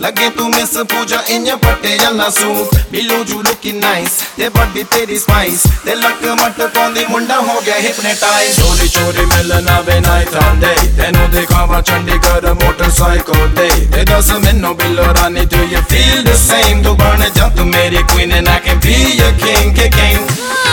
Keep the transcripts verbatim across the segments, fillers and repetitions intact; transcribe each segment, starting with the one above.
लगे तू मिस पूजा इन पट्टे जल्ला सूट बिलो जू लुकिंग नाइस ते बॉडी तेरी स्पाइस ते लक मट पाउंदी मुंडा हो गया हिप्नोटाइज चोरी चोरी मिलना वे नाइट ऑन डे तेनू दिखावा चंडीगढ़ मोटरसाइकिल ते ते दस मैनू बिलो रानी do you feel the same तू बन जा तू मेरी queen and I can be your king king king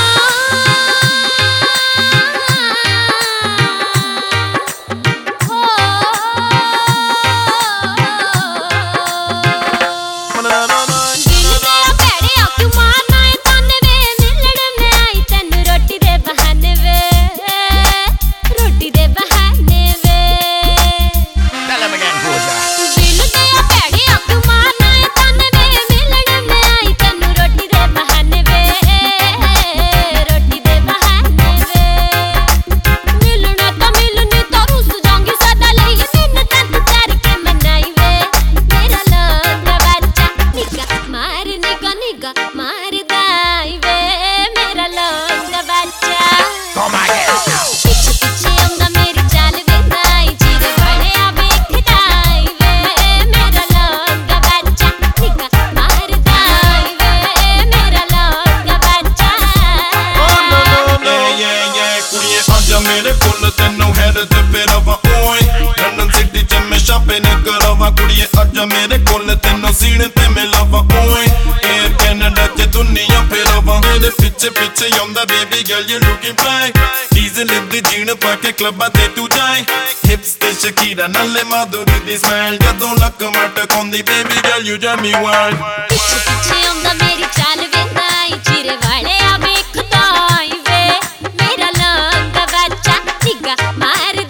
मेरे कोल तेनू हैड ते फेरा वा ओए लंडन सिटी च मैं शॉपिंग करावा कुड़िए अजा मेरे कोल तेनू सीने ते मिलावा ओए एयर कनाडा ते दुनिया फेरावा मेरे पीछे पीछे आंदा baby girl you looking fly diesel दी जीन पाके क्लबां ते तू जाए हिप्स ते शकीरा नाले माधुरी दी स्माइल जदों लक मट कोंदी baby girl you drive me wild पीछे पीछे आंदा मेरी चाल वेंदा आई चिरे वाले आ वेखदा आई वे मेरा लंगा बच्चा निगा मार